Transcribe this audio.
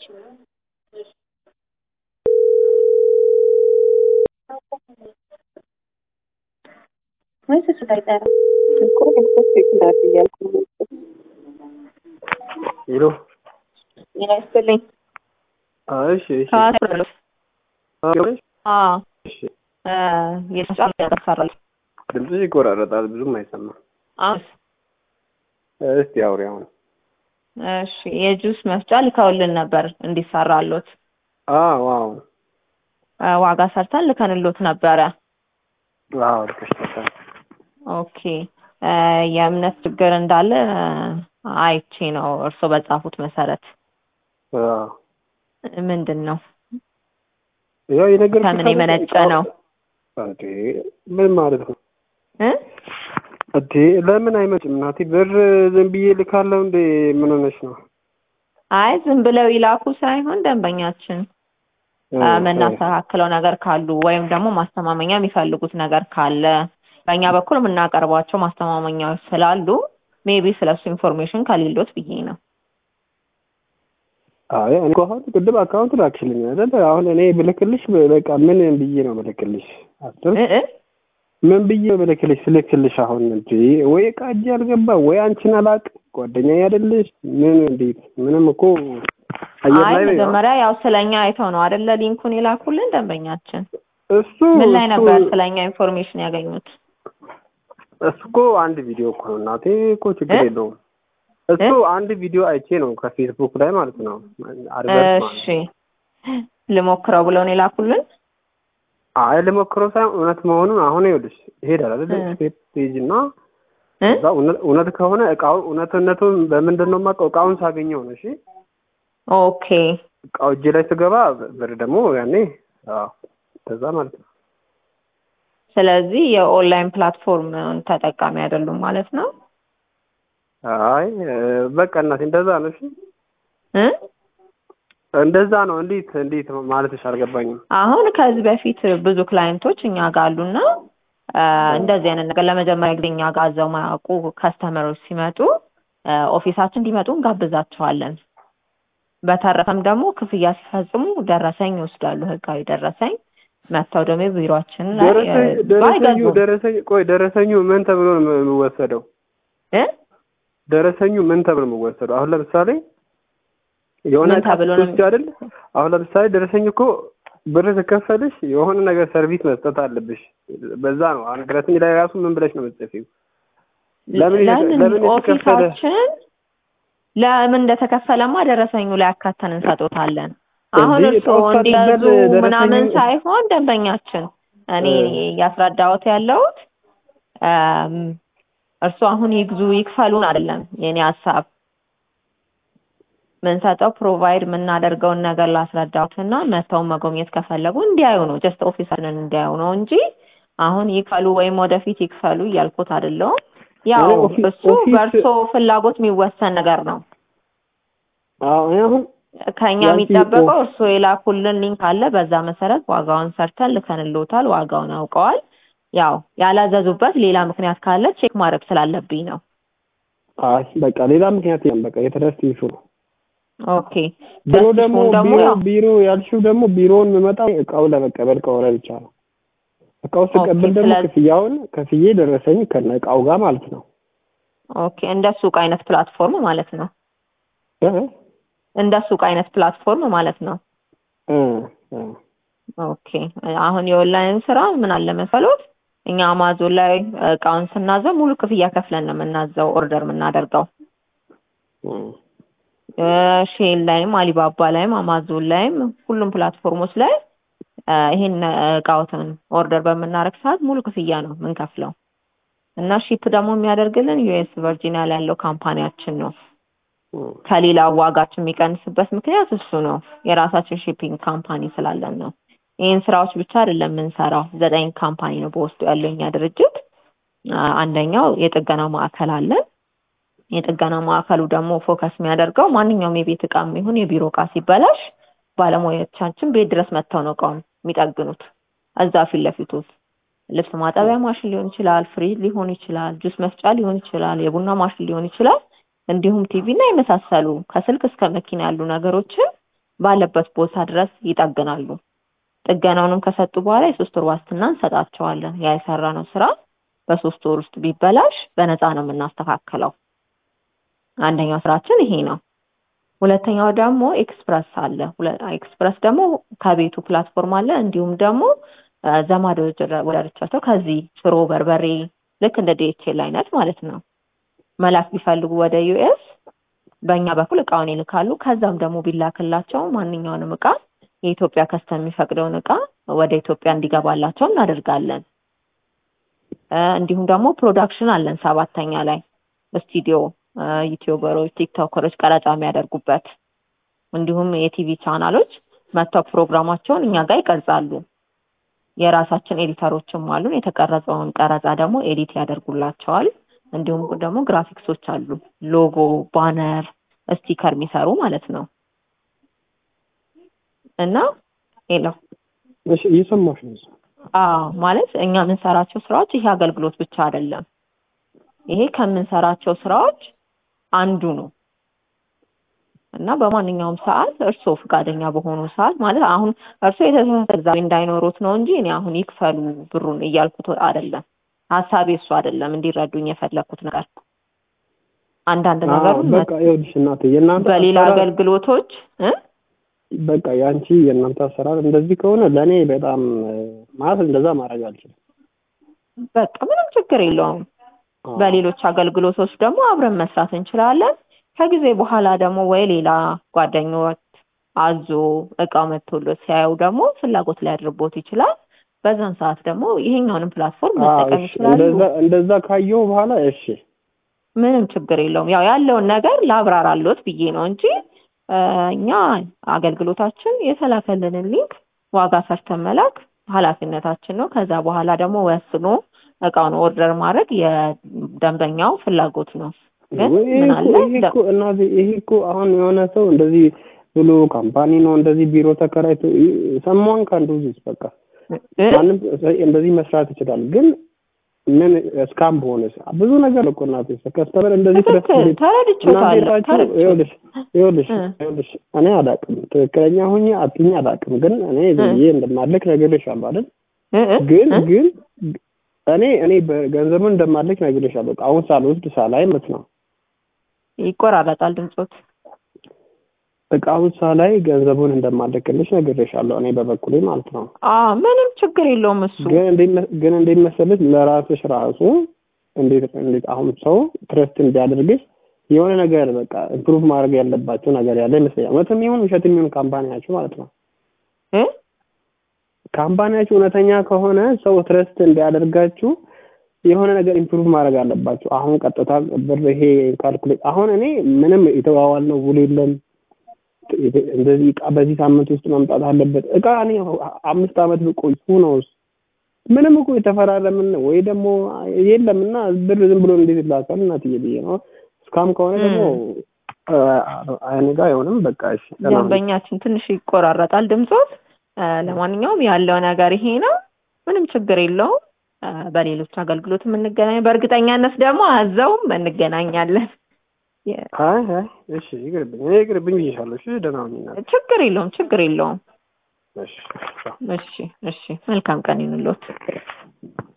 ወይስ እሱ ጋር ይጠራ እኮ ለምሳሌ ይችላል እያልኩ ነው። ሄሎ ይመስልኝ። እሺ እሺ እሺ የጫም ያደርሳል። ድምፅሽ ይቆራረጣል፣ ብዙም አይሰማም። እስቲ አውሪ አሁን። እሺ የጁስ መፍጫ ልከውልን ነበር እንዲሰራሉት። ዋው ዋጋ ሰርተን ልከንሎት ነበረ። ዋው ልከሽታል። ኦኬ የእምነት ችግር እንዳለ አይቼ ነው እርሶ በጻፉት መሰረት። ምንድን ነው? ያው የነገር ከምን የመነጨ ነው? አንተ ምን ማለት ነው? እንዴ ለምን አይመጭም? እናቴ ብር ዝም ብዬ ልካለሁ እንዴ? ምን ሆነሽ ነው? አይ ዝም ብለው ይላኩ ሳይሆን ደንበኛችን መናስተካክለው ነገር ካሉ ወይም ደግሞ ማስተማመኛ የሚፈልጉት ነገር ካለ በእኛ በኩል የምናቀርባቸው ማስተማመኛዎች ስላሉ ሜቢ ስለሱ ኢንፎርሜሽን ከሌሎት ብዬ ነው። አይ እኔ አሁን ቅድም አካውንት ላክሽልኝ አይደል? አሁን እኔ ብልክልሽ በቃ ምን ብዬ ነው ብልክልሽ? ምን ብዬ ነው ብልክልሽ? ስልክልሽ አሁን እንጂ ወይ ቃጅ አልገባ ወይ አንቺን አላቅ ጓደኛዬ አይደለሽ? ምን እንዴት? ምንም እኮ አየር ላይ ነው። መጀመሪያ ያው ስለኛ አይተው ነው አይደለ ሊንኩን የላኩልን ደንበኛችን። እሱ ምን ላይ ነበር ስለኛ ኢንፎርሜሽን ያገኙት? እሱ እኮ አንድ ቪዲዮ እኮ ነው እናቴ እኮ ችግር የለውም። እሱ አንድ ቪዲዮ አይቼ ነው ከፌስቡክ ላይ ማለት ነው። እሺ ልሞክረው ብለው ነው የላኩልን። አይ ልሞክረው ሳይሆን እውነት መሆኑን አሁን ይኸውልሽ ይሄዳል አይደል? ፔጅ እና እዛ እውነት ከሆነ እቃው እውነቱን በምንድን ነው የማውቀው? እቃውን ሳገኘው ነው። እሺ ኦኬ እቃው እጄ ላይ ስገባ ብር ደግሞ ያኔ ተዛ ማለት ነው። ስለዚህ የኦንላይን ፕላትፎርም ተጠቃሚ አይደሉም ማለት ነው። አይ በቃ እናቴ እንደዛ ነው። እሺ እንደዛ ነው። እንዴት ማለትሽ አልገባኝም። አሁን ከዚህ በፊት ብዙ ክላይንቶች እኛ ጋር አሉና እንደዚህ አይነት ነገር ለመጀመሪያ ጊዜ እኛ ጋር አዘው ማያውቁ ከስተመሮች ሲመጡ ኦፊሳችን እንዲመጡ እንጋብዛቸዋለን። በተረፈም ደግሞ ክፍያ ሲፈጽሙ ደረሰኝ ይወስዳሉ፣ ህጋዊ ደረሰኝ መተው ደግሞ ቢሮአችን ላይ ደረሰኙ ምን ተብሎ ነው የሚወሰደው? ደረሰኙ ምን ተብሎ ነው የሚወሰደው? አሁን ለምሳሌ የሆነ ተብሎ ነው አይደል? አሁን ለምሳሌ ደረሰኝ እኮ ብር ተከፈልሽ የሆነ ነገር ሰርቪስ መስጠት አለብሽ። በዛ ነው አንግረትኝ ላይ ራሱ ምን ብለሽ ነው የምትጽፊው? ለምን ኦፊሳችን ለምን እንደተከፈለማ ደረሰኙ ላይ አካተን እንሰጦታለን። አሁን እርሶ እንዲያዙ ምናምን ሳይሆን ደንበኛችን እኔ ያስረዳሁት ያለሁት እርሶ አሁን ይግዙ ይክፈሉን አይደለም የኔ ሐሳብ። ምንሰጠው ፕሮቫይድ የምናደርገውን ነገር ላስረዳሁትና መተው መጎብኘት ከፈለጉ እንዲያዩ ነው። ጀስት ኦፊሰርን እንዲያዩ ነው እንጂ አሁን ይክፈሉ ወይም ወደፊት ይክፈሉ እያልኩት አይደለም። ያው እሱ በእርሶ ፍላጎት የሚወሰን ነገር ነው። አሁን ከኛ የሚጠበቀው እርሶ የላኩልን ሊንክ አለ። በዛ መሰረት ዋጋውን ሰርተን ልከንልዎታል። ዋጋውን አውቀዋል። ያው ያላዘዙበት ሌላ ምክንያት ካለ ቼክ ማድረግ ስላለብኝ ነው። አይ በቃ ሌላ ምክንያት የለም። በቃ የተረስት ይሹ ነው። ኦኬ ቢሮ ያልሽው ደግሞ ቢሮውን የምመጣው እቃው ለመቀበል ከሆነ ብቻ ነው። እቃው ተቀበል ደግሞ ክፍያውን ከፍዬ ደረሰኝ ከነ እቃው ጋር ማለት ነው። ኦኬ እንደ ሱቅ አይነት ፕላትፎርም ማለት ነው። እንደ ሱቅ አይነት ፕላትፎርም ማለት ነው። ኦኬ አሁን የኦንላይን ስራ ምን አለ መሰሎት? እኛ አማዞን ላይ እቃውን ስናዘው ሙሉ ክፍያ ከፍለን ነው የምናዘው ኦርደር የምናደርገው። ሼል ላይም አሊባባ ላይም አማዞን ላይም ሁሉም ፕላትፎርሞች ላይ ይሄን እቃዎትን ኦርደር በምናደርግ ሰዓት ሙሉ ክፍያ ነው የምንከፍለው እና ሺፕ ደግሞ የሚያደርግልን ዩኤስ ቨርጂኒያ ላይ ያለው ካምፓኒያችን ነው። ከሌላ ዋጋችን የሚቀንስበት ምክንያት እሱ ነው። የራሳችን ሺፒንግ ካምፓኒ ስላለን ነው። ይሄን ስራዎች ብቻ አይደለም የምንሰራው። 9 ካምፓኒ ነው በውስጡ ያለው የኛ ድርጅት። አንደኛው የጥገና ማዕከል አለን። የጥገና ማዕከሉ ደግሞ ፎከስ የሚያደርገው ማንኛውም የቤት ዕቃም ይሁን የቢሮ ዕቃ ሲበላሽ ባለሙያዎቻችን ቤት ድረስ መጥተው ነው ዕቃውን የሚጠግኑት። እዛ ፊት ለፊቱ ልብስ ማጠቢያ ማሽን ሊሆን ይችላል፣ ፍሪጅ ሊሆን ይችላል፣ ጁስ መፍጫ ሊሆን ይችላል፣ የቡና ማሽን ሊሆን ይችላል፣ እንዲሁም ቲቪ እና የመሳሰሉ ከስልክ እስከ መኪና ያሉ ነገሮችን ባለበት ቦታ ድረስ ይጠግናሉ። ጥገናውንም ከሰጡ በኋላ የ3 ወር ዋስትና እንሰጣቸዋለን። ያ የሰራነው ስራ በ3 ወር ውስጥ ቢበላሽ በነፃ ነው የምናስተካክለው። አንደኛው ስራችን ይሄ ነው። ሁለተኛው ደግሞ ኤክስፕረስ አለ። ኤክስፕረስ ደግሞ ከቤቱ ፕላትፎርም አለ። እንዲሁም ደግሞ ዘማዶች ወዳጆቻቸው ከዚህ ሽሮ፣ በርበሬ ልክ እንደ DHL አይነት ማለት ነው መላክ ቢፈልጉ ወደ ዩኤስ በእኛ በኩል እቃውን ይልካሉ። ከዛም ደግሞ ቢላክላቸው ማንኛውንም እቃ የኢትዮጵያ ከስተም የሚፈቅደውን እቃ ወደ ኢትዮጵያ እንዲገባላቸው እናደርጋለን። እንዲሁም ደግሞ ፕሮዳክሽን አለን 7ኛ ላይ ስቱዲዮ ዩቲዩበሮች፣ ቲክቶከሮች ቀረጻ የሚያደርጉበት እንዲሁም የቲቪ ቻናሎች መጥተው ፕሮግራማቸውን እኛ ጋር ይቀርጻሉ። የራሳችን ኤዲተሮችም አሉን። የተቀረጸውን ቀረጻ ደግሞ ኤዲት ያደርጉላቸዋል። እንዲሁም ደግሞ ግራፊክሶች አሉ፣ ሎጎ፣ ባነር፣ ስቲከር የሚሰሩ ማለት ነው። እና ሄሎ እሺ እየሰማሽ ነው? ማለት እኛ የምንሰራቸው ስራዎች ይሄ አገልግሎት ብቻ አይደለም። ይሄ ከምንሰራቸው ስራዎች አንዱ ነው። እና በማንኛውም ሰዓት እርስዎ ፈቃደኛ በሆኑ ሰዓት ማለት አሁን እርስዎ የተሰጠ እንዳይኖሩት ነው እንጂ እኔ አሁን ይክፈሉ ብሩን እያልኩት አይደለም። ሐሳቤ እሱ አይደለም። እንዲረዱኝ የፈለኩት ነገር አንዳንድ ነገሩን በቃ ይኸውልሽ እናቴ የእናንተ በሌላ አገልግሎቶች በቃ ያንቺ የእናንተ አሰራር እንደዚህ ከሆነ ለኔ በጣም ማለት እንደዛ ማድረግ አልችልም። በቃ ምንም ችግር የለውም። በሌሎች አገልግሎቶች ደግሞ አብረን መስራት እንችላለን። ከጊዜ በኋላ ደግሞ ወይ ሌላ ጓደኞች አዞ እቃው መጥቶለት ሲያዩ ደግሞ ፍላጎት ላይ አድርቦት ይችላል። በዛን ሰዓት ደግሞ ይሄኛውንም ፕላትፎርም መጠቀም ይችላል። እንደዛ ካየው በኋላ እሺ ምንም ችግር የለውም። ያው ያለውን ነገር ላብራራሎት ብዬ ነው እንጂ እኛ አገልግሎታችን የተላከልንን ሊንክ ዋጋ ሰርተን መላክ ኃላፊነታችን ነው። ከዛ በኋላ ደግሞ ወስኖ እቃውን ኦርደር ማድረግ የደንበኛው ፍላጎት ነው። ግን ምን አለ ይሄ እኮ አሁን የሆነ ሰው እንደዚህ ብሎ ካምፓኒ ነው እንደዚህ ቢሮ ተከራይቶ ሰማን ካንዱዝ በቃ ማንም እንደዚህ መስራት ይችላል። ግን ምን እስካም ቦነስ ብዙ ነገር እኮ እናት ከስተመር እንደዚህ ተረድቻለሁ። ይኸውልሽ እኔ አላውቅም ትክክለኛ ሆኜ አጥኛ አላውቅም። ግን እኔ ዝዬ እንደማልክ ነግሬሻለሁ አይደል? ግን እኔ በገንዘቡን እንደማልክ ነግሬሻለሁ። አሁን ሳልወስድ ሳላይ ማለት ነው ይቆራረጣል ድምጾት። እቃውን ሳላይ ገንዘቡን እንደማልክልሽ ነግሬሻለሁ እኔ በበኩሌ ማለት ነው። ምንም ችግር የለውም እሱ። ግን እንዴት መሰለሽ ለራስሽ ራሱ እንዴት አሁን ሰው ትረስት እንዲያደርግሽ የሆነ ነገር በቃ ኢምፕሩቭ ማድረግ ያለባቸው ነገር ያለ ይመስለኛል። እውነትም ይሁን ውሸትም ይሁን ካምፓኒያችሁ ማለት ነው ካምፓኒያችሁ እውነተኛ ከሆነ ሰው ትረስት እንዲያደርጋችሁ የሆነ ነገር ኢምፕሩቭ ማድረግ አለባችሁ። አሁን ቀጥታ ብር ይሄ ካልኩሌት አሁን እኔ ምንም የተዋዋል ነው ውል የለም እንደዚህ እቃ በዚህ ሳምንት ውስጥ መምጣት አለበት እቃ እኔ 5 አመት ብቆይ ሁኖስ ምንም እኮ የተፈራረምን ወይ ደግሞ የለምና ብር ዝም ብሎ እንዴት ይላካል እናትዬ ብዬ ነው። እስካም ከሆነ ደግሞ አይኔ ጋር አይሆንም። በቃ እሺ ደንበኛችን ትንሽ ይቆራረጣል ድምጾት። ለማንኛውም ያለው ነገር ይሄ ነው። ምንም ችግር የለውም። በሌሎች አገልግሎት እንገናኝ። በእርግጠኛነት ደግሞ አዛውም እንገናኛለን። እሺ ይቅርብኝ ይሻላል። እሺ ደህና ነኝ። ችግር የለውም። እሺ መልካም ቀን ይሁንልዎት።